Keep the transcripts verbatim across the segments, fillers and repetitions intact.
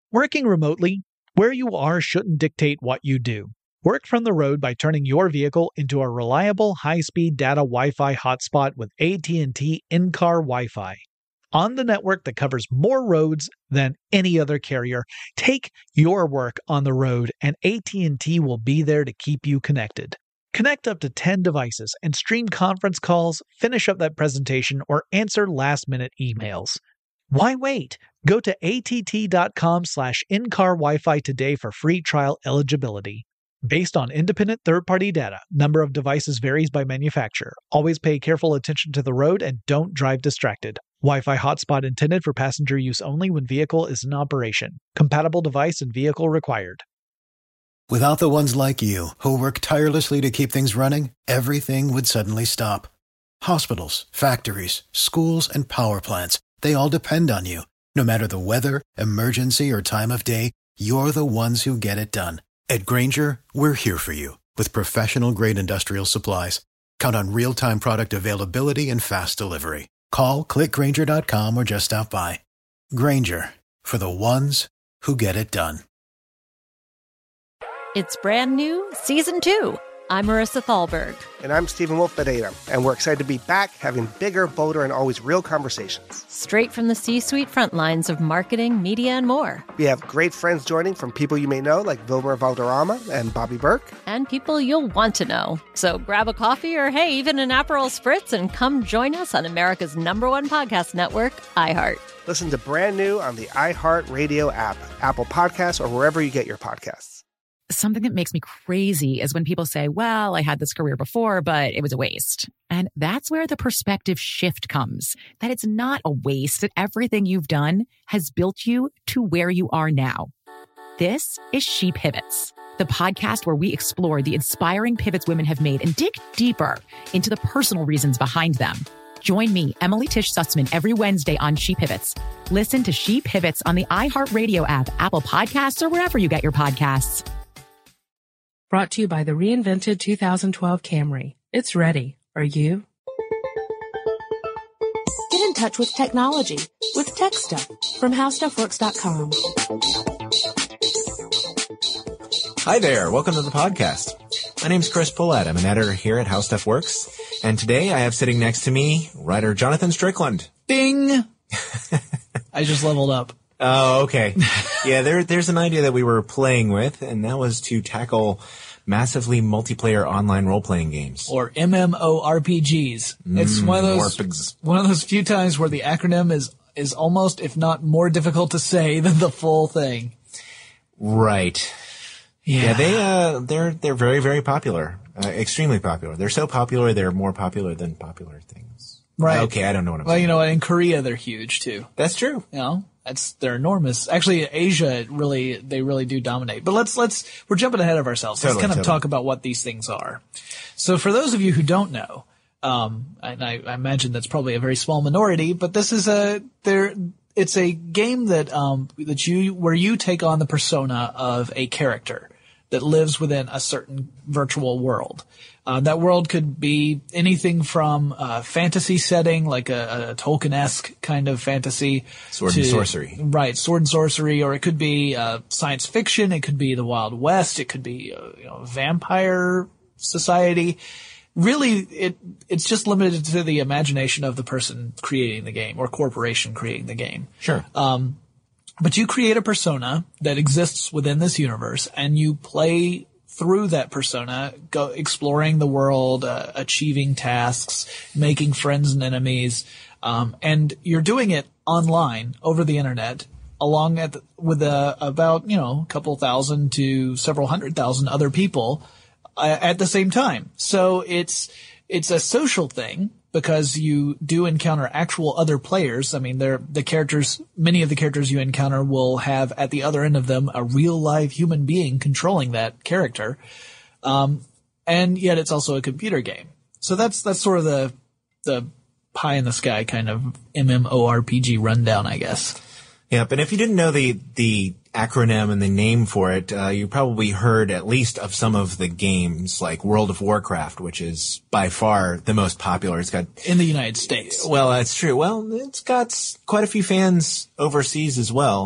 Working remotely, where you are shouldn't dictate what you do. Work from the road by turning your vehicle into a reliable high-speed data Wi-Fi hotspot with A T and T in-car Wi-Fi. On the network that covers more roads than any other carrier, take your work on the road and A T and T will be there to keep you connected. Connect up to ten devices and stream conference calls, finish up that presentation, or answer last-minute emails. Why wait? Go to att.com slash in-car Wi-Fi today for free trial eligibility. Based on independent third-party data, number of devices varies by manufacturer. Always pay careful attention to the road and don't drive distracted. Wi-Fi hotspot intended for passenger use only when vehicle is in operation. Compatible device and vehicle required. Without the ones like you, who work tirelessly to keep things running, everything would suddenly stop. Hospitals, factories, schools, and power plants, they all depend on you. No matter the weather, emergency, or time of day, you're the ones who get it done. At Grainger, we're here for you with professional-grade industrial supplies. Count on real-time product availability and fast delivery. Call, click Grainger dot com, or just stop by. Grainger, for the ones who get it done. It's brand new, Season two. I'm Marissa Thalberg. And I'm Stephen Wolf Pereira. And we're excited to be back having bigger, bolder, and always real conversations. Straight from the C-suite front lines of marketing, media, and more. We have great friends joining from people you may know, like Vilmer Valderrama and Bobby Burke. And people you'll want to know. So grab a coffee or, hey, even an Aperol Spritz and come join us on America's number one podcast network, iHeart. Listen to Brand New on the iHeart Radio app, Apple Podcasts, or wherever you get your podcasts. Something that makes me crazy is when people say, well, I had this career before, but it was a waste. And that's where the perspective shift comes, that it's not a waste, that everything you've done has built you to where you are now. This is She Pivots, the podcast where we explore the inspiring pivots women have made and dig deeper into the personal reasons behind them. Join me, Emily Tish Sussman, every Wednesday on She Pivots. Listen to She Pivots on the iHeartRadio app, Apple Podcasts, or wherever you get your podcasts. Brought to you by the reinvented two thousand twelve Camry. It's ready. Are you? Get in touch with technology with Tech Stuff from how stuff works dot com. Hi there. Welcome to the podcast. My name's Chris Pollette. I'm an editor here at How Stuff Works. And today I have sitting next to me writer Jonathan Strickland. Bing! I just leveled up. Oh, okay. Yeah, there, there's an idea that we were playing with, and that was to tackle massively multiplayer online role-playing games. Or MMORPGs. Mm, it's one of those Morpigs. one of those few times where the acronym is is almost, if not more difficult to say than the full thing. Right. Yeah, yeah they uh, they're they're very very popular, uh, extremely popular. They're so popular they're more popular than popular things. Right. Okay, I don't know what I'm well, saying. Well, you know, in Korea they're huge too. That's true. You know. That's, they're enormous. Actually, Asia really, they really do dominate. But let's, let's, we're jumping ahead of ourselves. Totally, let's kind of totally. talk about what these things are. So for those of you who don't know, um, and I, I imagine that's probably a very small minority, but this is a, there, it's a game that, um, that you, where you take on the persona of a character that lives within a certain virtual world. Uh, that world could be anything from a fantasy setting, like a, a Tolkien-esque kind of fantasy. Sword to, and sorcery. Right, sword and sorcery, or it could be uh, science fiction, it could be the Wild West, it could be uh, you know, vampire society. Really, it it's just limited to the imagination of the person creating the game or corporation creating the game. Sure. Um, but you create a persona that exists within this universe, and you play through that persona, go exploring the world, uh, achieving tasks, making friends and enemies, um, and you're doing it online over the internet, along at the, with uh, about you know a couple thousand to several hundred thousand other people uh, at the same time. So it's it's a social thing because you do encounter actual other players. I mean, they're the characters. Many of the characters you encounter will have at the other end of them a real live human being controlling that character, um, and yet it's also a computer game. So that's that's sort of the the pie in the sky kind of MMORPG rundown, I guess. Yep, and if you didn't know the the acronym and the name for it, uh, you probably heard at least of some of the games, like World of Warcraft, which is by far the most popular. It's got in the United States. Well, that's true. Well, it's got quite a few fans overseas as well.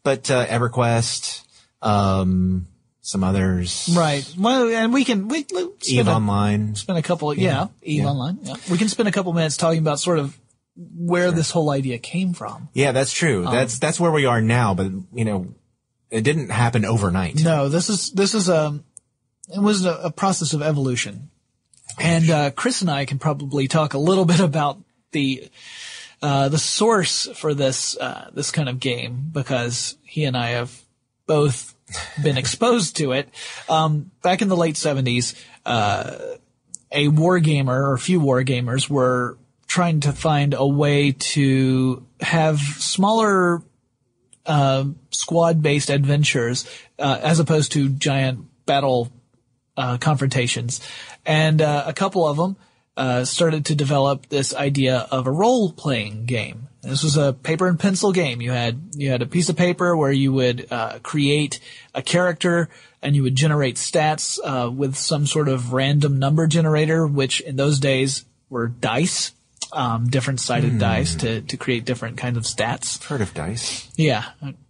but uh, EverQuest, um, some others. Right. Well, and we can we EVE Online. Spend a couple. Yeah, yeah EVE yeah. Online. Yeah, we can spend a couple minutes talking about sort of where sure. this whole idea came from. Yeah, that's true. Um, that's that's where we are now. But you know, it didn't happen overnight. No, this is this is a it was a, a process of evolution. And uh, Chris and I can probably talk a little bit about the uh, the source for this uh, this kind of game, because he and I have both been exposed to it. Um, back in the late seventies, uh, a wargamer or a few wargamers were trying to find a way to have smaller uh, squad-based adventures uh, as opposed to giant battle uh, confrontations. And uh, a couple of them uh, started to develop this idea of a role-playing game. This was a paper and pencil game. You had you had a piece of paper where you would uh, create a character and you would generate stats uh, with some sort of random number generator, which in those days were dice, um, different sided mm. dice to to create different kinds of stats. I've heard of dice. Yeah.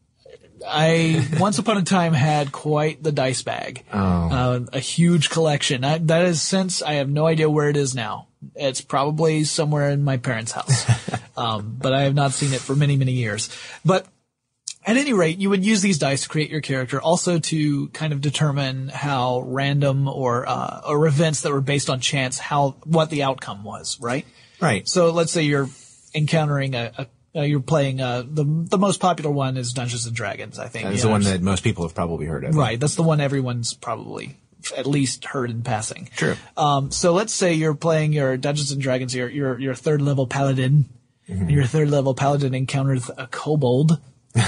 I once upon a time had quite the dice bag, oh. uh, a huge collection. I, that is since I have no idea where it is now. It's probably somewhere in my parents' house, um, but I have not seen it for many, many years. But at any rate, you would use these dice to create your character, also to kind of determine how random or uh, or events that were based on chance, how what the outcome was, right? Right. So let's say you're encountering a, a Uh, you're playing, uh, the, the most popular one is Dungeons and Dragons, I think. That's the know, one that most people have probably heard of. Right. That's the one everyone's probably at least heard in passing. True. Um, so let's say you're playing your Dungeons and Dragons, your, your, your third level paladin. Mm-hmm. Your third level paladin encounters a kobold.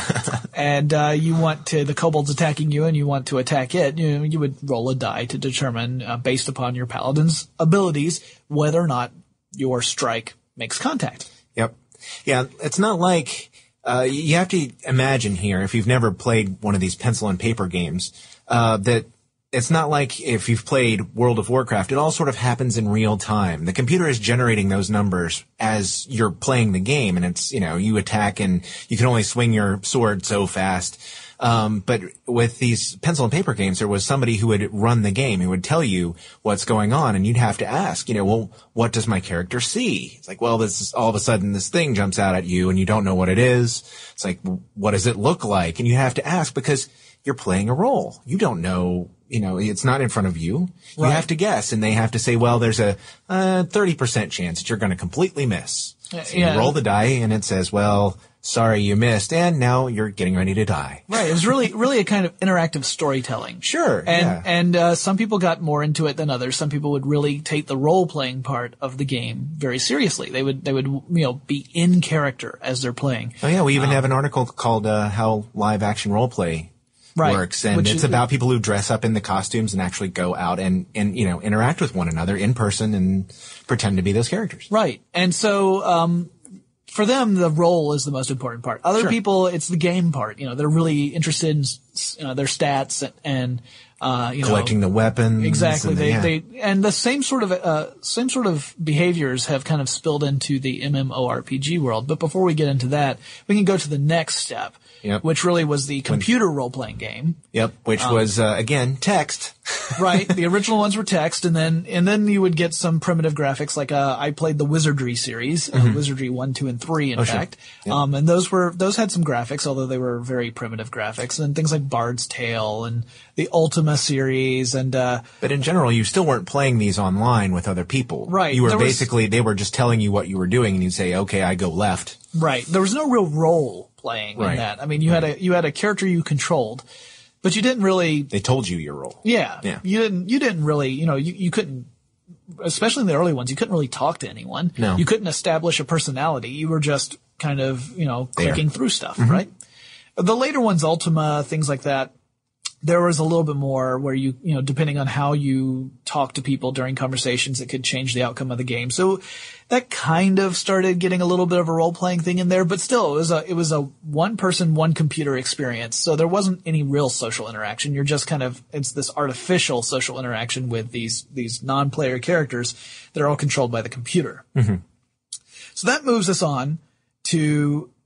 and, uh, you want to, the kobold's attacking you and you want to attack it. You know, you would roll a die to determine, uh, based upon your paladin's abilities, whether or not your strike makes contact. Yep. Yeah, it's not like uh, you have to imagine here, if you've never played one of these pencil and paper games, uh, that it's not like if you've played World of Warcraft, it all sort of happens in real time. The computer is generating those numbers as you're playing the game, and it's, you know, you attack and you can only swing your sword so fast. Um, but with these pencil and paper games, there was somebody who would run the game, who would tell you what's going on, and you'd have to ask, you know, well, what does my character see? It's like, well, this is, all of a sudden this thing jumps out at you and you don't know what it is. It's like, what does it look like? And you have to ask because you're playing a role. You don't know, you know, it's not in front of you. You Right. have to guess, and they have to say, well, there's a, uh, thirty percent chance that you're going to completely miss. So Yeah. you roll the die and it says, well, sorry you missed, and now you're getting ready to die. Right. It was really, really a kind of interactive storytelling. Sure. And, yeah. and, uh, some people got more into it than others. Some people would really take the role-playing part of the game very seriously. They would, they would, you know, be in character as they're playing. Oh yeah, we even Um, have an article called uh, "How Live Action Roleplay Right. Works," and Which it's is- about people who dress up in the costumes and actually go out and and you know interact with one another in person and pretend to be those characters. Right. And so, um, for them, the role is the most important part. Other Sure. people, it's the game part. You know, they're really interested in uh, their stats and, and uh, you know, Collecting the weapons. exactly. And the, They, yeah. they, and the same sort of, uh, same sort of behaviors have kind of spilled into the MMORPG world. But before we get into that, we can go to the next step, Yep. which really was the computer role-playing game. Yep, which Um, was uh, again text. Right. The original ones were text, and then and then you would get some primitive graphics. Like uh, I played the Wizardry series, uh, Wizardry one, two, and three. In Oh, sure. fact, Yep. um, and those were those had some graphics, although they were very primitive graphics, and things like Bard's Tale and the Ultima series, and uh, But in general, you still weren't playing these online with other people. Right. You were There was- basically they were just telling you what you were doing, and you'd say, "Okay, I go left." right. There was no real role playing in Right. that. I mean, you had a you had a character you controlled, but you didn't really. They told you your role. Yeah. Yeah. You didn't, you didn't really, you know, you, you couldn't, especially in the early ones, you couldn't really talk to anyone. No. You couldn't establish a personality. You were just kind of, you know, There. clicking through stuff, Mm-hmm. right? The later ones, Ultima, things like that, there was a little bit more where you, you know, depending on how you talk to people during conversations, it could change the outcome of the game. So that kind of started getting a little bit of a role-playing thing in there, but still, it was a, it was a one-person, one-computer experience. So there wasn't any real social interaction. You're just kind of, it's this artificial social interaction with these, these non-player characters that are all controlled by the computer. Mm-hmm. So that moves us on to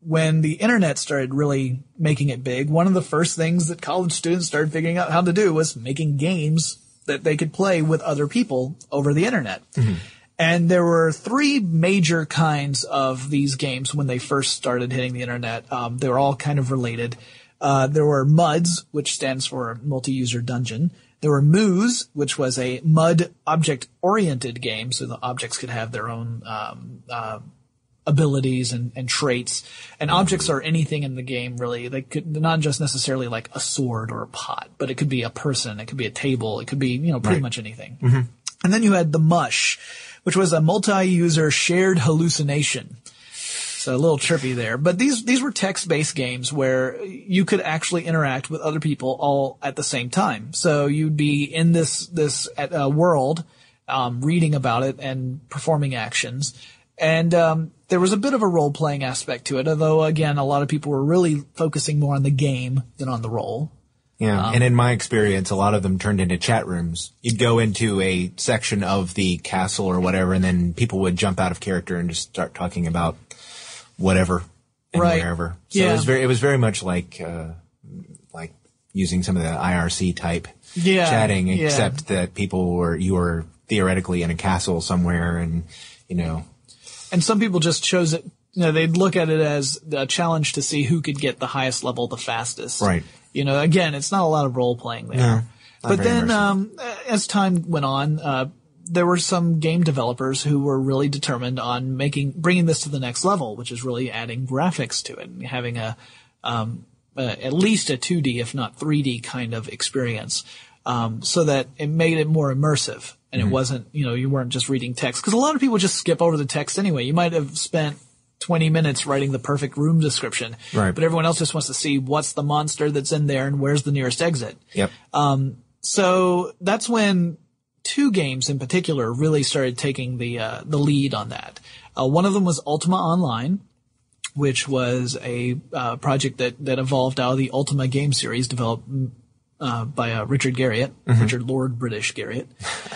when the internet started really making it big, one of the first things that college students started figuring out how to do was making games that they could play with other people over the internet. Mm-hmm. And there were three major kinds of these games when they first started hitting the internet. Um, they were all kind of related. Uh, there were M U Ds, which stands for Multi-User Dungeon. There were M U S, which was a M U D object-oriented game, so the objects could have their own um, uh, abilities and, and traits. And mm-hmm. objects are anything in the game, really. They could not just necessarily like a sword or a pot, but it could be a person, it could be a table, it could be, you know, pretty right. much anything. Mm-hmm. And then you had the MUSH, which was a multi-user shared hallucination. So a little trippy there. But these these were text-based games where you could actually interact with other people all at the same time. So you'd be in this this uh, world, um, reading about it and performing actions. And um, there was a bit of a role-playing aspect to it, although, again, a lot of people were really focusing more on the game than on the role. Yeah, um, and in my experience, a lot of them turned into chat rooms. You'd go into a section of the castle or whatever, and then people would jump out of character and just start talking about whatever and right. wherever. So yeah. it was very, it was very much like, uh, like using some of the I R C type yeah. chatting, yeah. except that people were, you were theoretically in a castle somewhere and, you know. And some people just chose it, you know, they'd look at it as a challenge to see who could get the highest level the fastest. Right. You know, again, it's not a lot of role playing there. No, but then, um, as time went on, uh, there were some game developers who were really determined on making, bringing this to the next level, which is really adding graphics to it and having a, um, uh, at least a two D, if not three D kind of experience, um, so that it made it more immersive and mm-hmm. it wasn't, you know, you weren't just reading text. Cause a lot of people just skip over the text anyway. You might have spent twenty minutes writing the perfect room description, right. but everyone else just wants to see what's the monster that's in there and where's the nearest exit. Yep. Um, so that's when two games in particular really started taking the uh, the lead on that. Uh, one of them was Ultima Online, which was a uh, project that that evolved out of the Ultima game series developed uh, by uh, Richard Garriott, mm-hmm. Richard Lord British Garriott,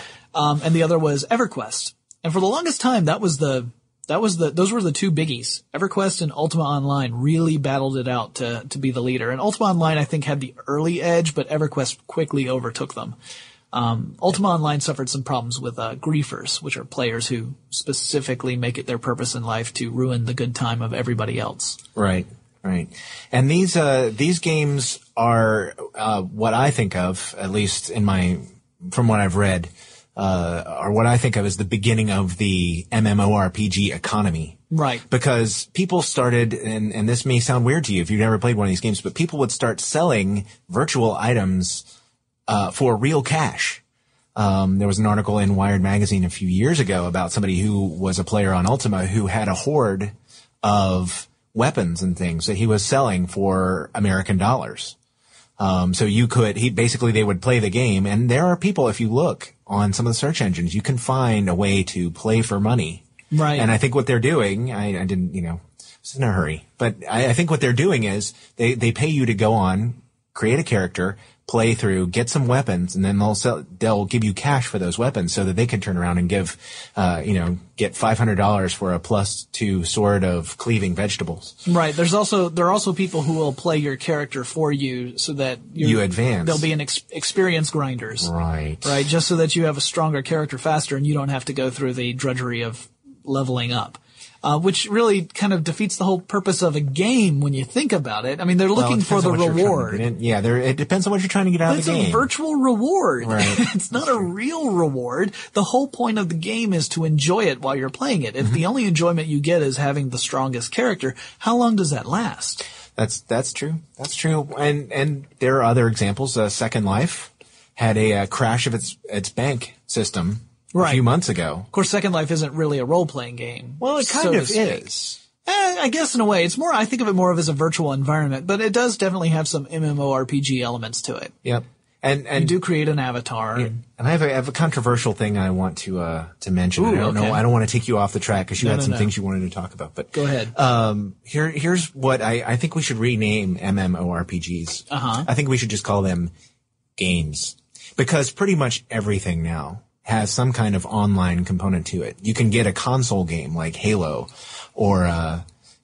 um, and the other was EverQuest. And for the longest time, that was the that was the those were the two biggies. EverQuest and Ultima Online really battled it out to to be the leader. And Ultima Online, I think, had the early edge, but EverQuest quickly overtook them. Um, Ultima Online suffered some problems with uh, griefers, which are players who specifically make it their purpose in life to ruin the good time of everybody else. Right, right. And these uh, these games are uh, what I think of, at least in my from what I've read, uh, are what I think of as the beginning of the MMORPG economy. Right. Because people started, and, and this may sound weird to you if you've never played one of these games, but people would start selling virtual items Uh, for real cash. Um, there was an article in Wired magazine a few years ago about somebody who was a player on Ultima who had a hoard of weapons and things that he was selling for American dollars. Um, so you could, he basically, they would play the game, and there are people, if you look on some of the search engines, you can find a way to play for money. Right. And I think what they're doing, I, I didn't, you know, I was in a hurry, but I, I think what they're doing is they, they pay you to go on, create a character, play through, get some weapons, and then they'll sell, they'll give you cash for those weapons so that they can turn around and give, uh, you know, get five hundred dollars for a plus two sword of cleaving vegetables. Right. There's also, there are also people who will play your character for you so that you advance. They'll be an ex- experience grinders. Right. Right. Just so that you have a stronger character faster and you don't have to go through the drudgery of leveling up. Uh, which really kind of defeats the whole purpose of a game when you think about it. I mean, they're looking well, for the reward. Yeah, it depends on what you're trying to get out but of the game. It's a virtual reward. Right. It's not a real reward. The whole point of the game is to enjoy it while you're playing it. If mm-hmm. the only enjoyment you get is having the strongest character, how long does that last? That's that's true. That's true. And and there are other examples. Uh, Second Life had a uh, crash of its its bank system. Right. A few months ago. Of course, Second Life isn't really a role-playing game. Well, it kind so of is. Eh, I guess in a way. It's more, I think of it more of as a virtual environment, but it does definitely have some MMORPG elements to it. Yep. And, and you do create an avatar. Yeah. And, and I have, a, I have a controversial thing I want to, uh, to mention. Ooh, I don't okay. know. I don't want to take you off the track because you no, had no, some no. things you wanted to talk about, but go ahead. Um, here, here's what I, I think we should rename MMORPGs. Uh-huh. I think we should just call them games because pretty much everything now has some kind of online component to it. You can get a console game like Halo or, uh,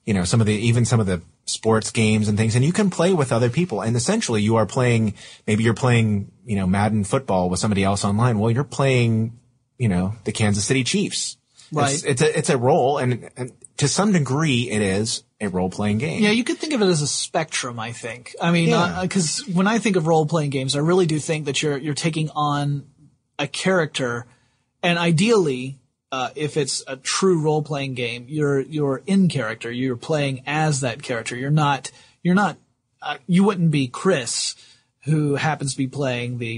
you know, some of the, even some of the sports games and things, and you can play with other people. And essentially you are playing, maybe you're playing, you know, Madden football with somebody else online. Well, you're playing, you know, the Kansas City Chiefs. Right. It's, it's a, it's a role, and, and to some degree it is a role-playing game. Yeah, you could think of it as a spectrum, I think. I mean, Yeah. because uh, when I think of role-playing games, I really do think that you're, you're taking on a character, and ideally, Uh, if it's a true role-playing game, you're, you're in character. You're playing as that character. You're not, you're not, uh, you wouldn't be Chris, who happens to be playing the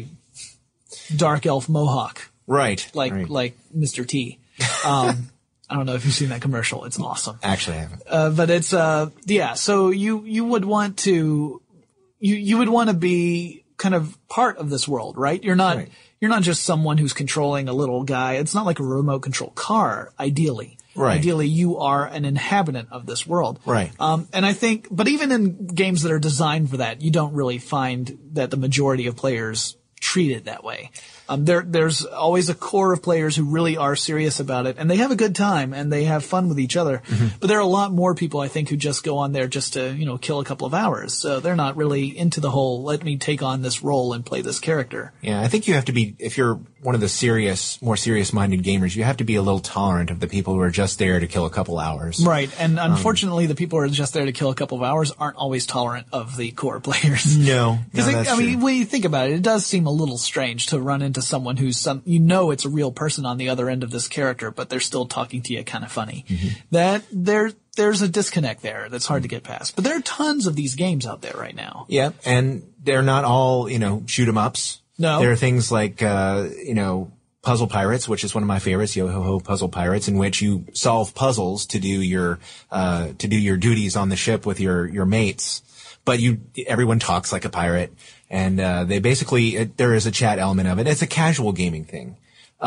dark elf mohawk. Right. Like, right. like Mister T. Um, I don't know if you've seen that commercial. It's awesome. Actually, I haven't. Uh, but it's, uh, yeah, so you, you would want to, you, you would want to be kind of part of this world, right? You're not, Right. you're not just someone who's controlling a little guy. It's not like a remote control car, ideally. Right. Ideally, you are an inhabitant of this world. Right. Um, and I think, but even in games that are designed for that, you don't really find that the majority of players treat it that way. Um, there, there's always a core of players who really are serious about it, and they have a good time and they have fun with each other. Mm-hmm. But there are a lot more people, I think, who just go on there just to, you know, kill a couple of hours. So they're not really into the whole, let me take on this role and play this character. Yeah, I think you have to be, if you're one of the serious, more serious-minded gamers, you have to be a little tolerant of the people who are just there to kill a couple hours. Right. And unfortunately, um, the people who are just there to kill a couple of hours aren't always tolerant of the core players. No. Because, no, I that's mean, true. when you think about it, it does seem a little strange to run into someone who's some, you know, it's a real person on the other end of this character, but they're still talking to you kind of funny. Mm-hmm. That there, there's a disconnect there that's hard to get past. But there are tons of these games out there right now. Yeah, and they're not all, you know, shoot 'em ups. No. There are things like, uh, you know, Puzzle Pirates, which is one of my favorites, Yo-Ho-Ho Puzzle Pirates, in which you solve puzzles to do your, uh, to do your duties on the ship with your, your mates. But you, everyone talks like a pirate, and, uh, they basically, it, there is a chat element of it. It's a casual gaming thing.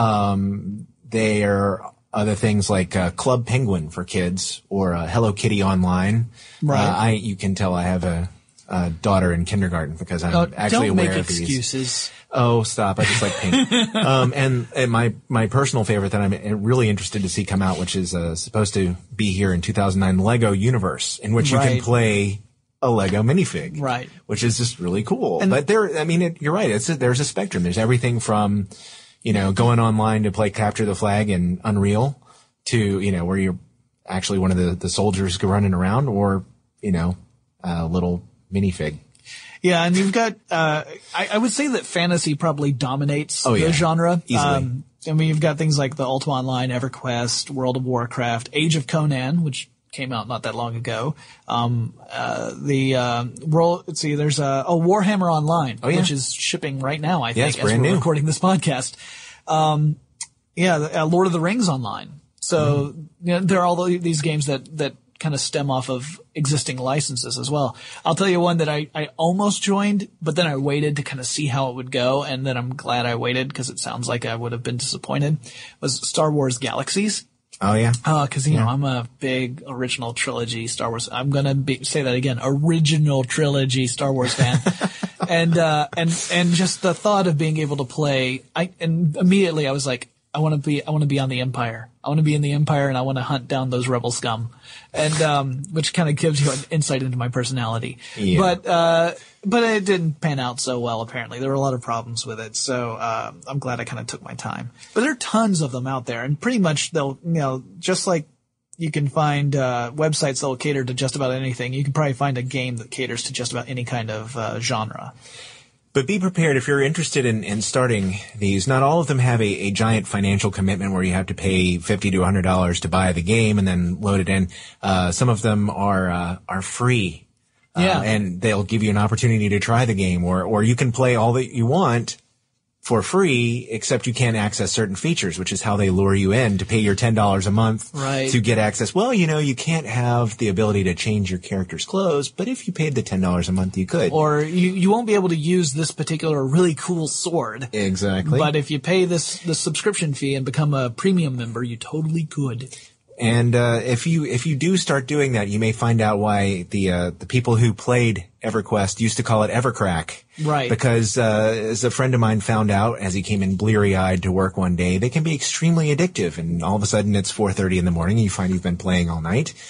Um, there are other things like, uh, Club Penguin for kids, or, uh, Hello Kitty Online. Right. Uh, I, you can tell I have a, a daughter in kindergarten because I'm Oh, actually don't aware make of these. excuses. Oh, stop. I just like pink. um, and, and my, my personal favorite that I'm really interested to see come out, which is, uh, supposed to be here in two thousand nine, Lego Universe, in which you Right. can play a Lego minifig. Right. Which is just really cool. And- but there, I mean, it, you're right. It's a, there's a spectrum. There's everything from, you know, going online to play Capture the Flag in Unreal to, you know, where you're actually one of the, the soldiers running around, or, you know, a little minifig. Yeah, and you've got, uh, I, I would say that fantasy probably dominates Oh, the yeah. genre. Easily. Um, I mean, you've got things like the Ultima Online, EverQuest, World of Warcraft, Age of Conan, which came out not that long ago. Um, uh, the, um, world, let's see, there's a, oh, Warhammer Online, Oh, yeah. which is shipping right now, I Yeah, think, it's as brand we're new. recording this podcast. Um, yeah, the, uh, Lord of the Rings Online. So, Mm-hmm. you know, there are all the, these games that, that kind of stem off of existing licenses as well. I'll tell you one that I, I almost joined, but then I waited to kind of see how it would go, and then I'm glad I waited because it sounds like I would have been disappointed, was Star Wars Galaxies. Oh, yeah. Uh, cause, you know, I'm a big original trilogy Star Wars. I'm gonna be, say that again, original trilogy Star Wars fan. and, uh, and, and just the thought of being able to play, I, and immediately I was like, I want to be, I want to be on the Empire. I want to be in the Empire, and I want to hunt down those rebel scum. And, um, which kind of gives you an insight into my personality. Yeah. But, uh, but it didn't pan out so well, apparently. There were a lot of problems with it. So, uh, I'm glad I kind of took my time. But there are tons of them out there, and pretty much they'll, you know, just like you can find, uh, websites that will cater to just about anything, you can probably find a game that caters to just about any kind of, uh, genre. But be prepared if you're interested in, in starting these. Not all of them have a, a giant financial commitment where you have to pay fifty to one hundred dollars to buy the game and then load it in. Uh, some of them are, uh, are free. Yeah. Uh, and they'll give you an opportunity to try the game, or, or you can play all that you want for free, except you can't access certain features, which is how they lure you in to pay your ten dollars a month Right. to get access. Well, you know, you can't have the ability to change your character's clothes, but if you paid the ten dollars a month, you could. Or you, you won't be able to use this particular really cool sword. Exactly. But if you pay this, this subscription fee and become a premium member, you totally could. And uh, if you if you do start doing that, you may find out why the uh, the people who played EverQuest used to call it Evercrack. Right. Because uh, as a friend of mine found out as he came in bleary-eyed to work one day, they can be extremely addictive. And all of a sudden it's four thirty in the morning and you find you've been playing all night.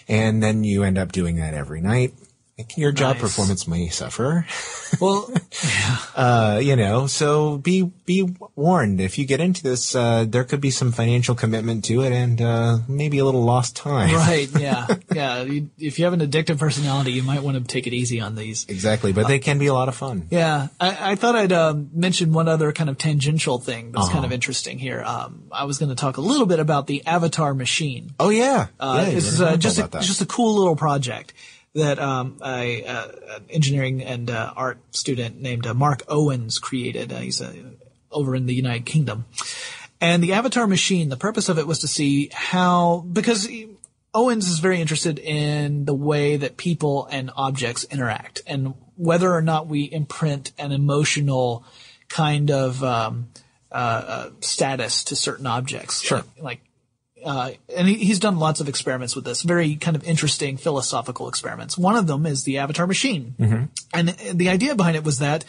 And then you end up doing that every night. Your job Nice. performance may suffer. Well, yeah. Uh, you know, so be, be warned. If you get into this, uh, there could be some financial commitment to it and, uh, maybe a little lost time. Right. Yeah. Yeah. You, if you have an addictive personality, you might want to take it easy on these. Exactly. But they can be a lot of fun. Yeah. I, I thought I'd um, mention one other kind of tangential thing that's Uh-huh. kind of interesting here. Um, I was going to talk a little bit about the Avatar machine. Oh, yeah. Uh, yeah, this is you're uh, right just a, about that. just a cool little project that um, a, uh, an engineering and uh, art student named uh, Mark Owens created. Uh, he's uh, over in the United Kingdom. And the Avatar machine, the purpose of it was to see how, because he, Owens is very interested in the way that people and objects interact and whether or not we imprint an emotional kind of um, uh, uh, status to certain objects. Sure. Like, like Uh, and he, he's done lots of experiments with this, very kind of interesting philosophical experiments. One of them is the Avatar machine. Mm-hmm. And the idea behind it was that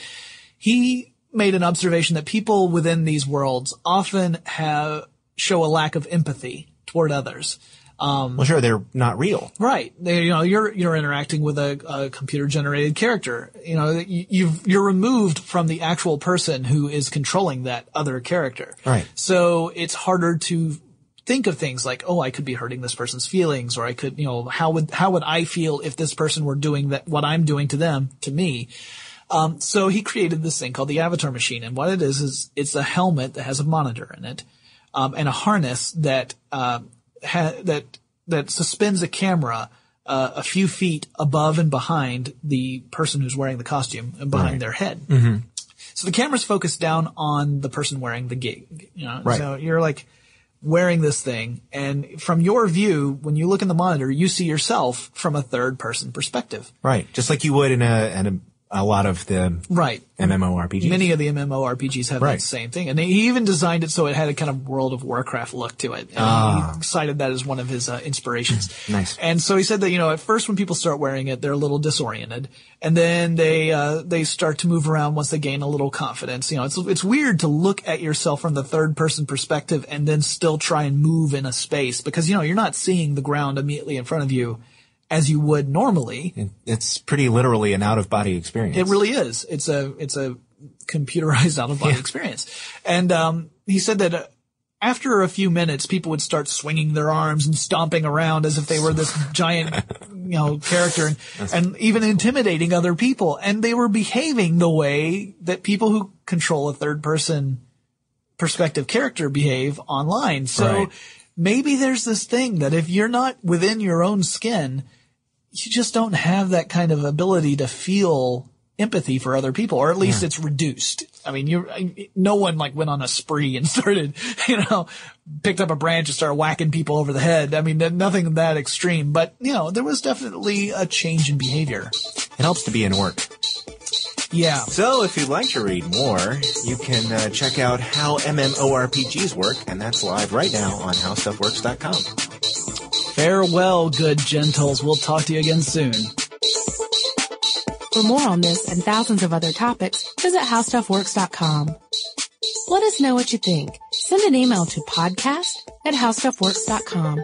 he made an observation that people within these worlds often have, show a lack of empathy toward others. Um, Well, sure, they're not real. Right. They, you know, you're, you're interacting with a, a computer generated character. You know, you, you've, you're removed from the actual person who is controlling that other character. Right. So it's harder to think of things like, oh, I could be hurting this person's feelings, or I could, you know, how would, how would I feel if this person were doing that, what I'm doing to them, to me? Um, so he created this thing called the Avatar machine. And what it is, is it's a helmet that has a monitor in it, um, and a harness that, um, ha- that, that suspends a camera, uh, a few feet above and behind the person who's wearing the costume and behind Right. their head. Mm-hmm. So the camera's focused down on the person wearing the gig, you know, Right. so you're like, wearing this thing, and from your view, when you look in the monitor, you see yourself from a third person perspective. Right. Just like you would in a, in a, a lot of the Right. MMORPGs. Many of the MMORPGs have Right. that same thing. And he even designed it so it had a kind of World of Warcraft look to it. And Ah. he cited that as one of his uh, inspirations. Nice. And so he said that, you know, at first when people start wearing it, they're a little disoriented. And then they, uh, they start to move around once they gain a little confidence. You know, it's, it's weird to look at yourself from the third person perspective and then still try and move in a space because, you know, you're not seeing the ground immediately in front of you as you would normally. It- It's pretty literally an out-of-body experience. It really is. It's a, it's a computerized out-of-body Yeah. experience. And, um, he said that uh, after a few minutes, people would start swinging their arms and stomping around as if they were this giant, you know, character and, and even intimidating other people. And they were behaving the way that people who control a third person perspective character behave online. So Right. maybe there's this thing that if you're not within your own skin, you just don't have that kind of ability to feel empathy for other people, or at least Yeah. it's reduced. I mean, you, no one like went on a spree and started, you know, picked up a branch and started whacking people over the head. I mean, nothing that extreme, but you know, there was definitely a change in behavior. It helps to be an orc. Yeah. So if you'd like to read more, you can uh, check out how MMORPGs work, and that's live right now on how stuff works dot com. Farewell, good gentles. We'll talk to you again soon. For more on this and thousands of other topics, visit how stuff works dot com. Let us know what you think. Send an email to podcast at how stuff works dot com.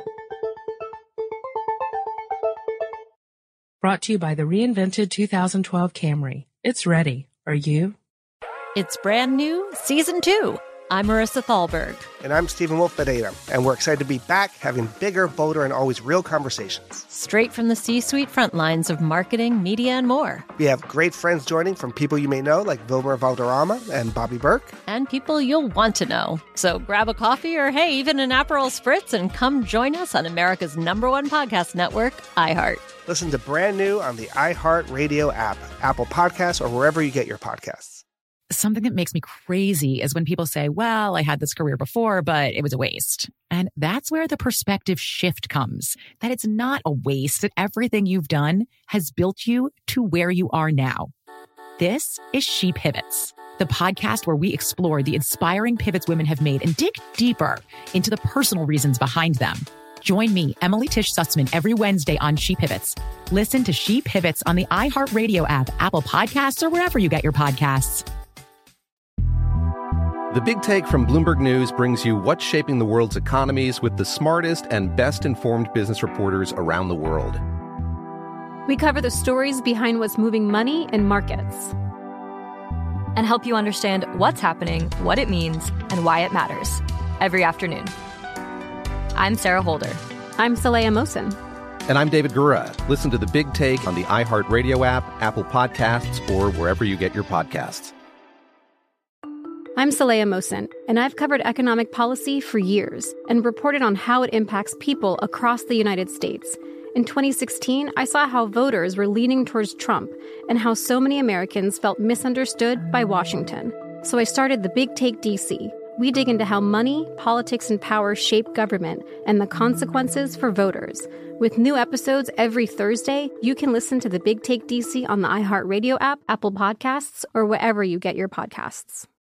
Brought to you by the reinvented two thousand twelve Camry. It's ready. Are you? It's brand new, season two. I'm Marissa Thalberg. And I'm Stephen Wolf Pereira, and we're excited to be back having bigger, bolder, and always real conversations. Straight from the C-suite front lines of marketing, media, and more. We have great friends joining from people you may know, like Vilmer Valderrama and Bobby Burke. And people you'll want to know. So grab a coffee or, hey, even an Aperol Spritz and come join us on America's number one podcast network, iHeart. Listen to Brand New on the iHeartRadio app, Apple Podcasts, or wherever you get your podcasts. Something that makes me crazy is when people say, well, I had this career before, but it was a waste. And that's where the perspective shift comes, that it's not a waste, that everything you've done has built you to where you are now. This is She Pivots, the podcast where we explore the inspiring pivots women have made and dig deeper into the personal reasons behind them. Join me, Emily Tish Sussman, every Wednesday on She Pivots. Listen to She Pivots on the iHeartRadio app, Apple Podcasts, or wherever you get your podcasts. The Big Take from Bloomberg News brings you what's shaping the world's economies with the smartest and best-informed business reporters around the world. We cover the stories behind what's moving money and markets. And help you understand what's happening, what it means, and why it matters. Every afternoon. I'm Sarah Holder. I'm Saleha Mohsin. And I'm David Gura. Listen to The Big Take on the iHeartRadio app, Apple Podcasts, or wherever you get your podcasts. I'm Saleha Mohsin, and I've covered economic policy for years and reported on how it impacts people across the United States. In twenty sixteen, I saw how voters were leaning towards Trump and how so many Americans felt misunderstood by Washington. So I started The Big Take D C. We dig into how money, politics, and power shape government and the consequences for voters. With new episodes every Thursday, you can listen to The Big Take D C on the iHeartRadio app, Apple Podcasts, or wherever you get your podcasts.